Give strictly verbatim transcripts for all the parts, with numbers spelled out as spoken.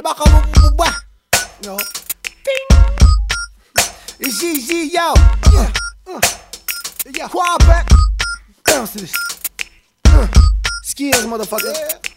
Baka, yo. Gigi, yo. Yeah. Uh. Yeah. Quabec. Bounce this. Uh. Skills, motherfucker.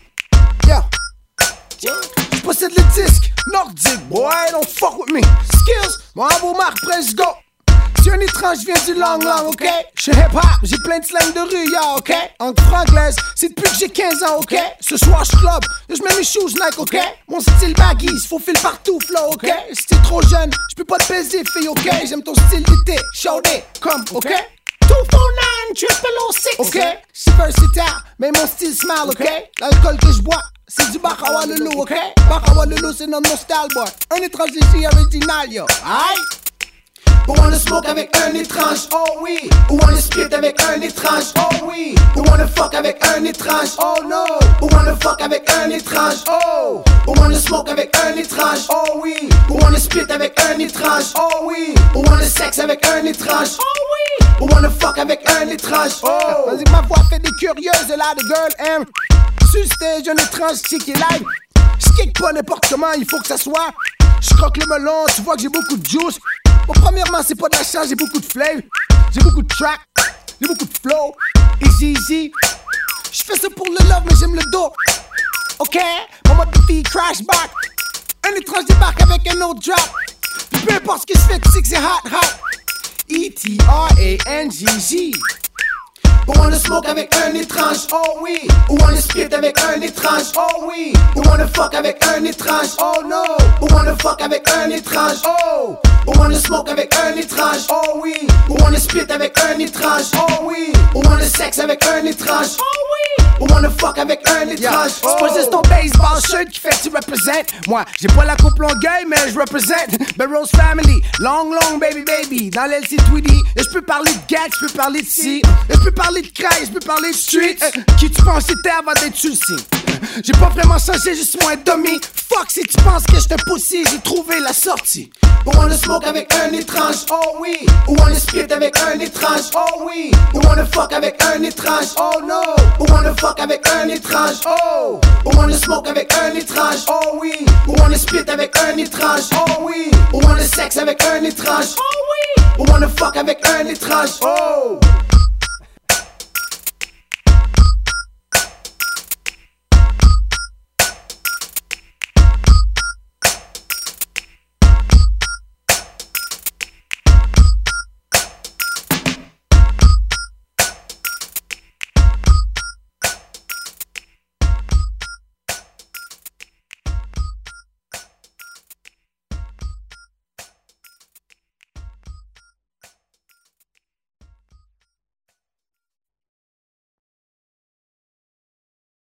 Yeah. Yeah. J'possède les disques nordiques, boy, don't fuck with me. Skills, mon beau marque, press go. Si un étrange vient du long long, ok? J'suis hip-hop, j'ai plein de slang de rue, ya, ok? En anglaise, c'est depuis que j'ai quinze ans, ok? Ce soir j'club, j'mets mes shoes Nike, ok? Mon style baggy, s'faufile partout, flow, ok? Si t'es trop jeune, j'peux pas te baiser, fille, ok? J'aime ton style d'été, show day, comme, ok? deux quatre neuf, triple oh six, ok? J'suis versatile, mais mon style smile, ok? L'alcool que j'bois, c'est du Bakawa Lulu, ok? Bakawa Lulu, c'est notre mon style, boy. Un étrange ici original, yo, aïe? Who wanna smoke avec un étrange, oh oui. Who wanna spit avec un étrange, oh oui. Who wanna fuck avec un étrange, oh no. Who wanna fuck avec un étrange, oh. Who wanna smoke avec un étrange, oh oui. Who wanna spit avec un étrange, oh oui. Who wanna sex avec un étrange, oh oui. Who wanna fuck avec un étrange, oh. Vas-y, ma voix fait des curieuses, là, de girl aime. Sur stage, un étrange chick et live. J'kick pas n'importe comment, il faut que ça soit. J'croque le melon, tu vois que j'ai beaucoup de juice. Bon, premièrement, c'est pas de la chance, j'ai beaucoup de flavor. J'ai beaucoup de track, j'ai beaucoup de flow. Easy, easy. J'fais ça pour le love, mais j'aime le dos. Ok, mon mode de fille crash back. Un étrange débarque avec un autre drop. Puis peu importe ce que j'fais, tu sais que c'est hot, hot. E T R A N G G. Who wanna smoke avec un étrange, oh oui. Who wanna spit avec un étrange, oh oui. Who wanna fuck avec un étrange, oh no. Who wanna fuck avec un étrange, oh. Who wanna smoke avec un étrange, oh oui. Who wanna spit avec un étrange, oh oui. Who wanna sex avec un étrange, oh oui. Who wanna fuck avec un étrange, oh. C'est pas juste ton baseball shirt qui fait que tu représentes. Moi, j'ai pas la coupe longueuil, mais je représente Barrows Family, long long baby baby. Dans l'L C Tweedy, et je peux parler de gag, je peux parler de si. Je peux parler de crack, je peux parler de street. euh, Qui tu penses c'était avant d'être tulsi? J'ai pas vraiment changé, juste moins dummy. Fuck si tu penses que j'te pussy, j'ai trouvé la sortie. Who wanna smoke avec un étrange, oh oui. Who wanna spit avec un étrange, oh oui. Who wanna fuck avec un étrange, oh no. Who wanna fuck avec un étrange, oh. Who wanna smoke avec un étrange, oh oui. Who wanna spit avec un étrange, oh oui. Who wanna sex avec un étrange, oh oui. Who wanna fuck avec un étrange, oh.